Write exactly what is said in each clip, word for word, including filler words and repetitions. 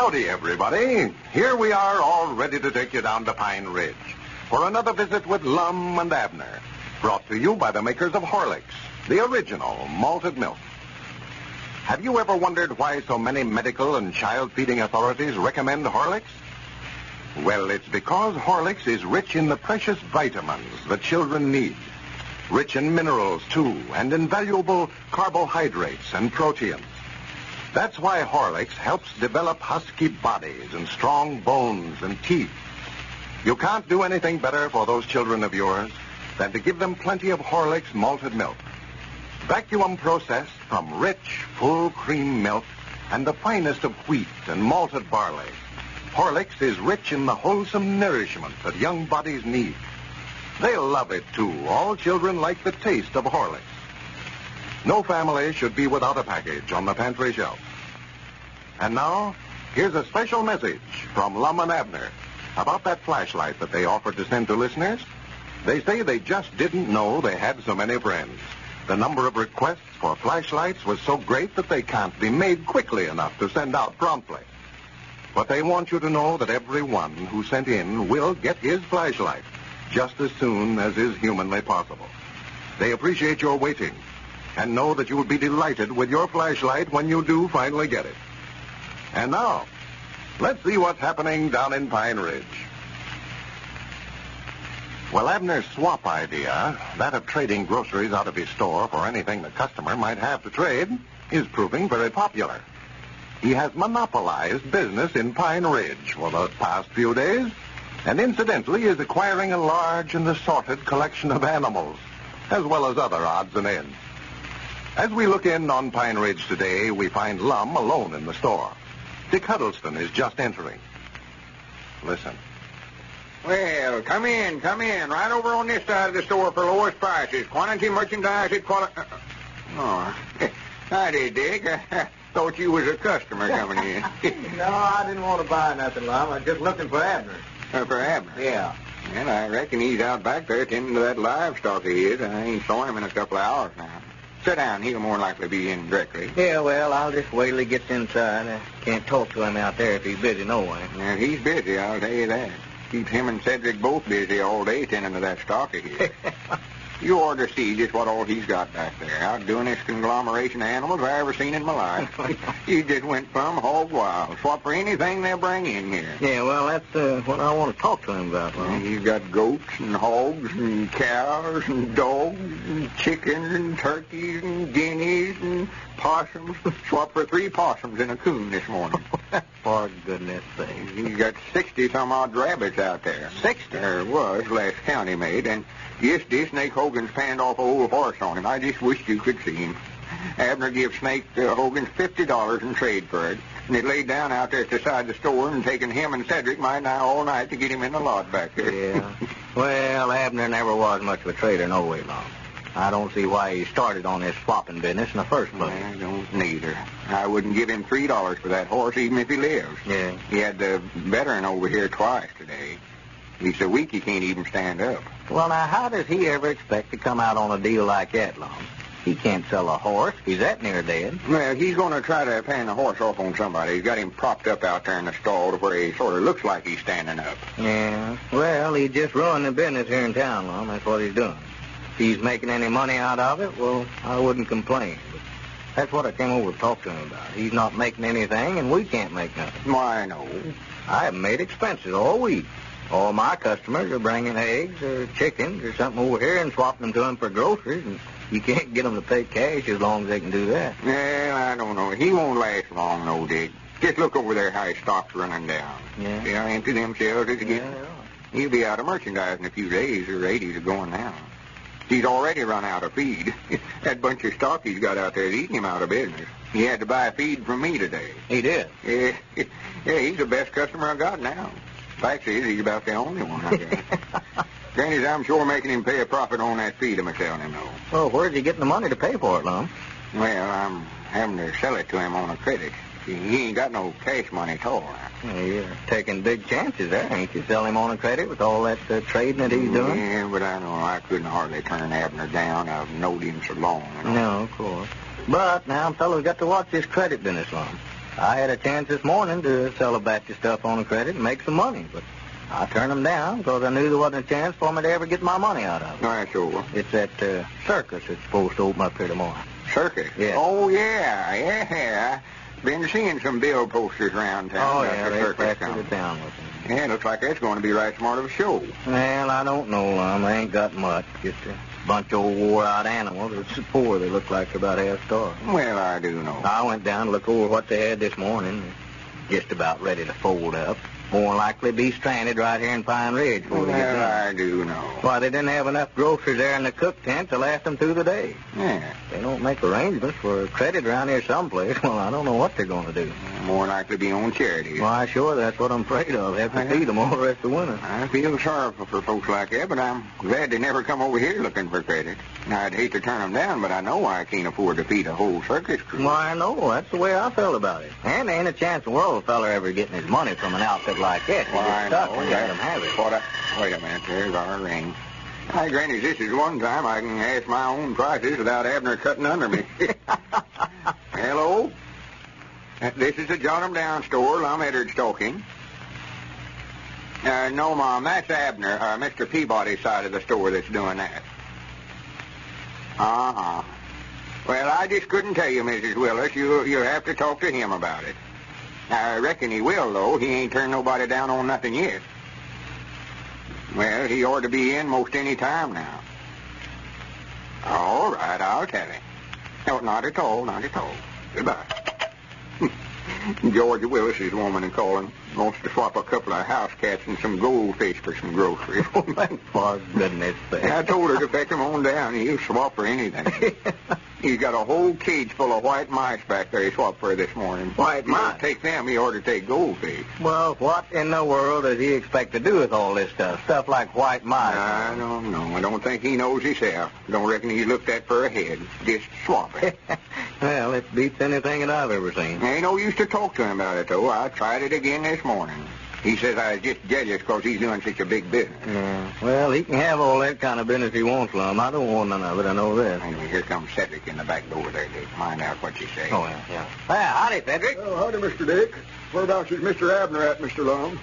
Howdy, everybody. Here we are, all ready to take you down to Pine Ridge for another visit with Lum and Abner, brought to you by the makers of Horlicks, the original malted milk. Have you ever wondered why so many medical and child-feeding authorities recommend Horlicks? Well, it's because Horlicks is rich in the precious vitamins that children need. Rich in minerals, too, and invaluable carbohydrates and proteins. That's why Horlicks helps develop husky bodies and strong bones and teeth. You can't do anything better for those children of yours than to give them plenty of Horlicks malted milk. Vacuum processed from rich, full cream milk and the finest of wheat and malted barley. Horlicks is rich in the wholesome nourishment that young bodies need. They'll love it, too. All children like the taste of Horlicks. No family should be without a package on the pantry shelf. And now, here's a special message from Lum and Abner about that flashlight that they offered to send to listeners. They say they just didn't know they had so many friends. The number of requests for flashlights was so great that they can't be made quickly enough to send out promptly. But they want you to know that everyone who sent in will get his flashlight just as soon as is humanly possible. They appreciate your waiting and know that you will be delighted with your flashlight when you do finally get it. And now, let's see what's happening down in Pine Ridge. Well, Abner's swap idea, that of trading groceries out of his store for anything the customer might have to trade, is proving very popular. He has monopolized business in Pine Ridge for the past few days, and incidentally is acquiring a large and assorted collection of animals, as well as other odds and ends. As we look in on Pine Ridge today, we find Lum alone in the store. Dick Huddleston is just entering. Listen. Well, come in, come in. Right over on this side of the store for lowest prices. Quantity merchandise at quality... Uh, oh, howdy, Dick. I thought you was a customer coming in. No, I didn't want to buy nothing, Lum. I was just looking for Abner. Uh, for Abner? Yeah. Well, I reckon he's out back there tending to that livestock of his. I ain't saw him in a couple of hours now. Sit down. He'll more likely be in directly. Yeah, well, I'll just wait till he gets inside. I can't talk to him out there if he's busy no way. Yeah, he's busy, I'll tell you that. Keeps him and Cedric both busy all day tending to that stock of his. You ought to see just what all he's got back there. Outdoing this conglomeration of animals I ever seen in my life. He just went plumb hog wild. Swap for anything they'll bring in here. Yeah, well, that's uh, what I want to talk to him about, Lum. He's got goats and hogs and cows and dogs and chickens and turkeys and guineas and possums. Swap for three possums and a coon this morning. For goodness sake. He's got sixty-some-odd rabbits out there. Sixty? There was, last count he made, and yesterday Snake Hogan's panned off a old horse on him. I just wished you could see him. Abner gave Snake uh, Hogan fifty dollars in trade for it, and it laid down out there at the side of the store and taken him and Cedric my now all night to get him in the lot back there. Yeah. Well, Abner never was much of a trader no way, Lum. I don't see why he started on this swapping business in the first place. I don't neither. I wouldn't give him three dollars for that horse even if he lives. Yeah. He had the veteran over here twice today. He's so weak he can't even stand up. Well, now, how does he ever expect to come out on a deal like that, Lum? He can't sell a horse. He's that near dead. Well, he's going to try to pan the horse off on somebody. He's got him propped up out there in the stall to where he sort of looks like he's standing up. Yeah. Well, he just ruined the business here in town, Lum. That's what he's doing. If he's making any money out of it, well, I wouldn't complain. But that's what I came over to talk to him about. He's not making anything, and we can't make nothing. Why, no. I haven't made expenses all week. All my customers are bringing eggs or chickens or something over here and swapping them to them for groceries, and you can't get them to pay cash as long as they can do that. Well, I don't know. He won't last long, no, Dick. Just look over there how his stock's running down. Yeah. See how empty them shelves is again? Yeah. He'll be out of merchandise in a few days. Or eighties are going now. He's already run out of feed. That bunch of stock he's got out there is eating him out of business. He had to buy feed from me today. He did? Yeah, yeah, he's the best customer I got now. Fact is, he's about the only one I got. Granny's, I'm sure making him pay a profit on that feed I'm selling him, though. Well, where's he getting the money to pay for it, Lum? Well, I'm having to sell it to him on a credit. See, he ain't got no cash money at all. Well, you're taking big chances there, ain't you? Sell him on a credit with all that uh, trading that he's doing? Yeah, but I know I couldn't hardly turn Abner down. I've known him so long. You know? No, of course. But now a fellow's got to watch this credit business, Lum. I had a chance this morning to sell a batch of stuff on credit and make some money, but I turned them down because I knew there wasn't a chance for me to ever get my money out of it. That's sure. It's that uh, circus that's supposed to open up here tomorrow. Circus? Yeah. Oh, yeah, yeah. Been seeing some bill posters around town. Oh, about yeah, the they circus plastered coming. it down with them. Yeah, looks like that's going to be right smart of a show. Well, I don't know, Lum. I ain't got much. Just a bunch of old wore-out animals. It's so poor they look like they're about half starved. Well, I do know. I went down to look over what they had this morning. Just about ready to fold up. More likely be stranded right here in Pine Ridge before they get Well, done. I do know. Why, they didn't have enough groceries there in the cook tent to last them through the day. Yeah. They don't make arrangements for credit around here someplace. Well, I don't know what they're going to do. More likely be on charity. Why, sure, that's what I'm afraid of. Have to feed them all the rest of the winter. I feel sorrowful for folks like that, but I'm glad they never come over here looking for credit. I'd hate to turn them down, but I know I can't afford to feed a whole circus crew. Why, no, that's the way I felt about it. And there ain't a chance in the world a feller ever getting his money from an outfit like this. Why, He I gets stuck know. when you let him have it. What I, wait a minute, there's our ring. Hi, Granny, this is one time I can ask my own prices without Abner cutting under me. Hello? Uh, This is the Jot 'em Down store. Lum Eddard's talking. Uh, no, Mom, that's Abner, uh, Mister Peabody's side of the store that's doing that. Uh-huh. Well, I just couldn't tell you, Missus Willis. You, you'll have to talk to him about it. I reckon he will, though. He ain't turned nobody down on nothing yet. Well, he ought to be in most any time now. All right, I'll tell him. No, not at all, not at all. Goodbye. George Willis's woman in calling wants to swap a couple of house cats and some goldfish for some groceries. For goodness sake. I told her to fetch them on down. He'll swap for anything. He's got a whole cage full of white mice back there he swapped for this morning. White He don't mice? take them, he ought to take goldfish. Well, what in the world does he expect to do with all this stuff? Stuff like white mice. I don't know. I don't think he knows himself. Don't reckon he's looked at for a head. Just swap it. Well, it beats anything that I've ever seen. Ain't no use to talk to him about it, though. I tried it again this morning. He says I was just jealous because he's doing such a big business. Yeah. Well, he can have all that kind of business he wants, Lum. I don't want none of it. I know that. Anyway, here comes Cedric in the back door there to find out what you say. Oh, yeah, yeah. Well, howdy, Cedric. Oh, howdy, Mister Dick. Whereabouts is Mister Abner at, Mister Lum?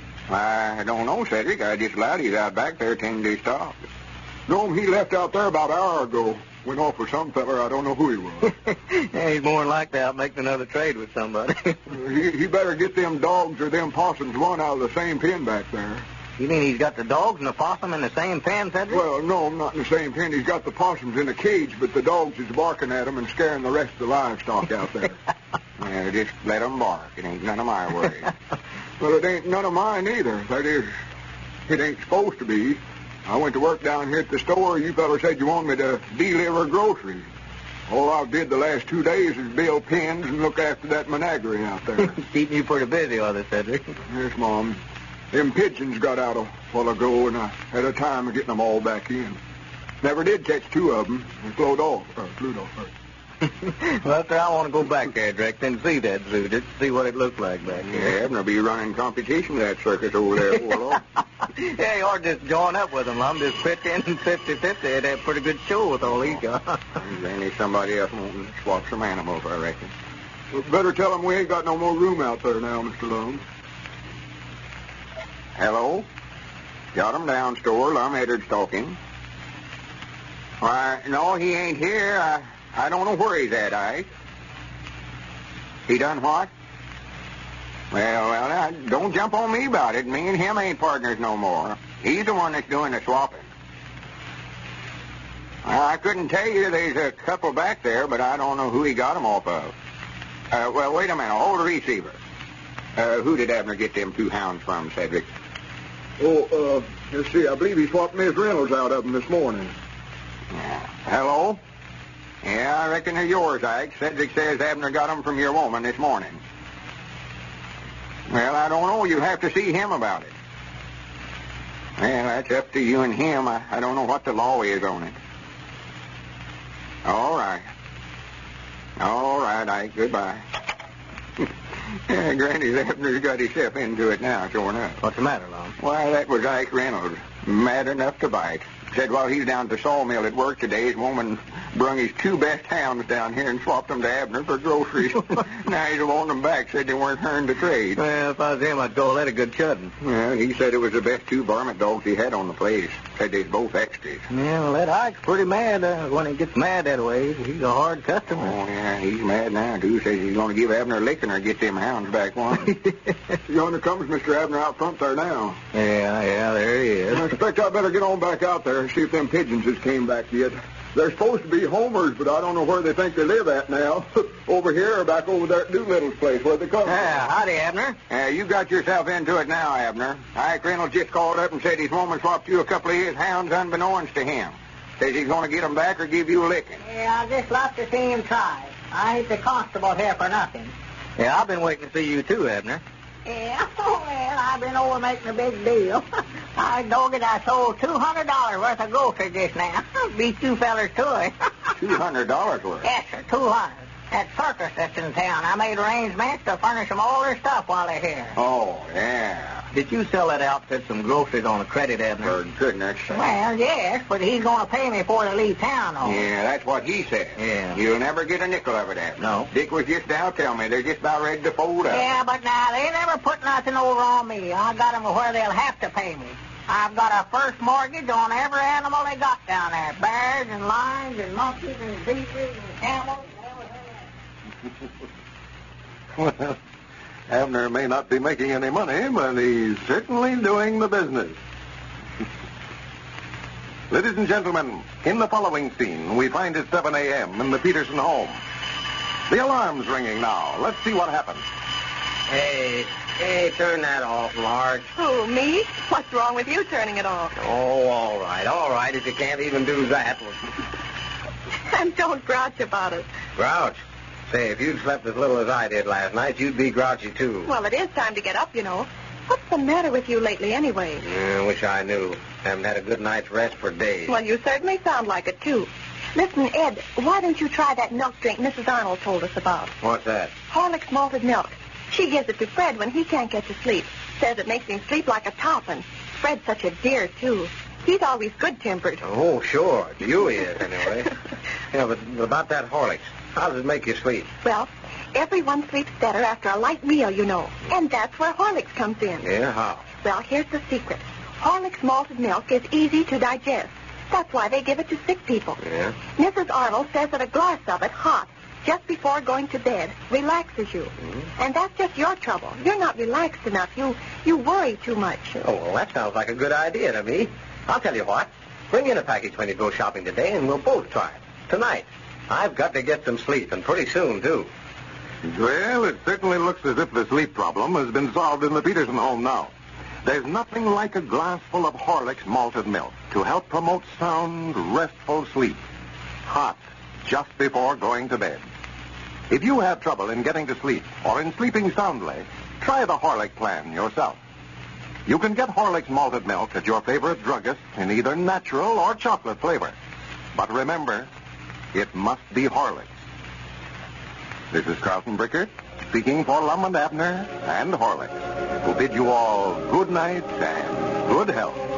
I don't know, Cedric. I just allowed he's out back there tending to his stock. No, he left out there about an hour ago. Went off with some feller. I don't know who he was. Yeah, he's more than likely out making another trade with somebody. he, he better get them dogs or them possums one out of the same pen back there. You mean he's got the dogs and the possum in the same pen, Cedric? Well, no, not in the same pen. He's got the possums in a cage, but the dogs is barking at them and scaring the rest of the livestock out there. Well, just let 'em bark. It ain't none of my worries. Well, it ain't none of mine either. That is, it ain't supposed to be. I went to work down here at the store. You fellas said you wanted me to deliver groceries. All I've did the last two days is build pens and look after that menagerie out there. Keeping you pretty busy with it, Cedric. Yes, Mom. Them pigeons got out a while ago, and I had a time of getting them all back in. Never did catch two of them. They flew off. Uh, flew off. Uh, Well, sir, I want to go back there, Direct, and see that zoo, just to see what it looks like back Yeah, here. Abner be running competition with that circus over there for long. Yeah, you ought to just join up with him, Lum. Just pitch in fifty-fifty. They'd have a pretty good show with all he's got. There ain't somebody else wanting to swap some animals, I reckon. well, better tell them we ain't got no more room out there now, Mister Lum. Hello? Jot 'em Down store. Lum Eddard's talking. Why, no, he ain't here. I, I don't know where he's at, Ike. He done what? Well, well, uh, don't jump on me about it. Me and him ain't partners no more. He's the one that's doing the swapping. Well, I couldn't tell you. There's a couple back there, but I don't know who he got them off of. Uh, well, wait a minute. Hold the receiver. Uh, who did Abner get them two hounds from, Cedric? Oh, uh, let's see. I believe he swapped Miss Reynolds out of them this morning. Yeah. Hello? Yeah, I reckon they're yours, Ike. Cedric says Abner got them from your woman this morning. Well, I don't know. You'll have to see him about it. Well, that's up to you and him. I, I don't know what the law is on it. All right. All right, Ike. Goodbye. Yeah, Granny's Abner's got himself into it now, sure enough. What's the matter, Lum? Why, that was Ike Reynolds. Mad enough to bite. Said while he's down at the sawmill at work today, his woman Brung his two best hounds down here and swapped them to Abner for groceries. Now he's wanting them back. Said they weren't earned to trade. Well, if I was him, I'd call that a good chudding. Well, he said it was the best two varmint dogs he had on the place. Said they's both extras. Yeah, well, that Ike's pretty mad uh, when he gets mad that way. He's a hard customer. Oh, yeah, he's mad now, too. Says he's going to give Abner a licking or get them hounds back one. Yonder comes Mister Abner out front there now. Yeah, yeah, there he is. I expect I better get on back out there and see if them pigeons has came back yet. They're supposed to be homers, but I don't know where they think they live at now. Over here or back over there at Doolittle's place, where they come Yeah, howdy, Abner. Uh, you got yourself into it now, Abner. Ike Reynolds just called up and said his woman swapped you a couple of his hounds unbeknownst to him. Says he's going to get them back or give you a licking. Yeah, I just love to see him try. I ain't the constable here for nothing. Yeah, I've been waiting to see you, too, Abner. Yeah, well, I've been over making a big deal. I dog it, I sold two hundred dollars worth of groceries just now. Beat you fellers to it. two hundred dollars worth? Yes, sir, two hundred. That circus that's in town, I made arrangements to furnish them all their stuff while they're here. Oh, yeah. Did you sell that outfit some groceries on a credit, Abner? For goodness sake. Well, yes, but he's going to pay me before they leave town, though. Yeah, that's what he said. Yeah. You'll never get a nickel of it, Abner. No. Dick was just now telling me they're just about ready to fold up. Yeah, but now, they never put nothing over on me. I got them where they'll have to pay me. I've got a first mortgage on every animal they got down there. Bears and lions and monkeys and zebras and camels and everything. Well, Abner may not be making any money, but he's certainly doing the business. Ladies and gentlemen, in the following scene, we find it seven a.m. in the Peterson home. The alarm's ringing now. Let's see what happens. Hey, hey, turn that off, Marge. Who, me? What's wrong with you turning it off? Oh, all right, all right, if you can't even do that. And don't grouch about it. Grouch? Say, if you'd slept as little as I did last night, you'd be grouchy, too. Well, it is time to get up, you know. What's the matter with you lately, anyway? Yeah, I wish I knew. Haven't had a good night's rest for days. Well, you certainly sound like it, too. Listen, Ed, why don't you try that milk drink Missus Arnold told us about? What's that? Horlicks malted milk. She gives it to Fred when he can't get to sleep. Says it makes him sleep like a top, and Fred's such a dear, too. He's always good-tempered. Oh, sure. You is, anyway. Yeah, but about that Horlicks, how does it make you sleep? Well, everyone sleeps better after a light meal, you know. And that's where Horlicks comes in. Yeah, how? Well, here's the secret. Horlicks malted milk is easy to digest. That's why they give it to sick people. Yeah? Missus Arnold says that a glass of it, hot, just before going to bed, relaxes you. Mm-hmm. And that's just your trouble. You're not relaxed enough. You you worry too much. Oh, well, that sounds like a good idea to me. I'll tell you what. Bring in a package when you go shopping today, and we'll both try it. Tonight. I've got to get some sleep, and pretty soon, too. Well, it certainly looks as if the sleep problem has been solved in the Peterson home now. There's nothing like a glass full of Horlicks malted milk to help promote sound, restful sleep. Hot, just before going to bed. If you have trouble in getting to sleep or in sleeping soundly, try the Horlicks plan yourself. You can get Horlicks malted milk at your favorite druggist in either natural or chocolate flavor. But remember, it must be Horlicks. This is Carlton Brickert, speaking for Lum and Abner and Horlicks, who bid you all good night and good health.